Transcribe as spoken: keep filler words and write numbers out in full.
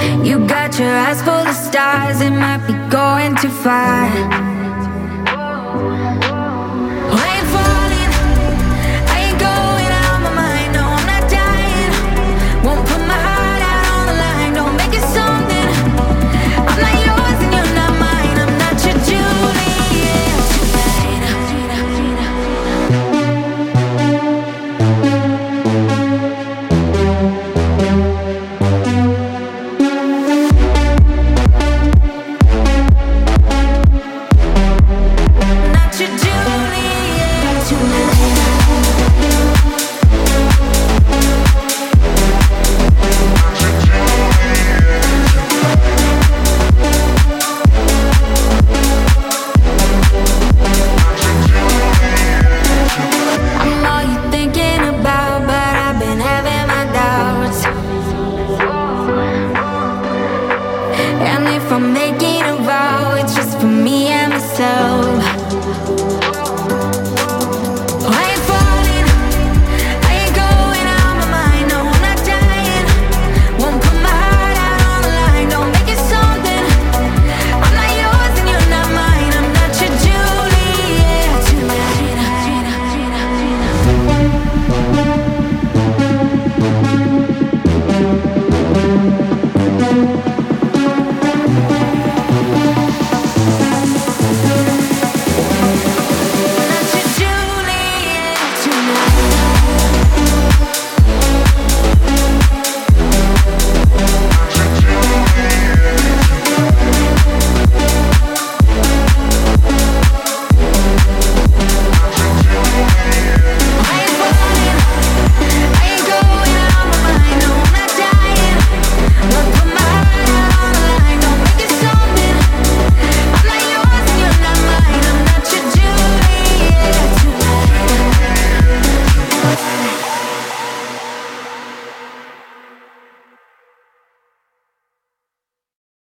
You got your eyes full of stars, it might be going too far. I ain't falling, I ain't going out of my mind. No, I'm not dying. Won't put my heart out on the line. Don't make it something. I'm not yours and you're not mine. I'm not your Juliet tonight. From me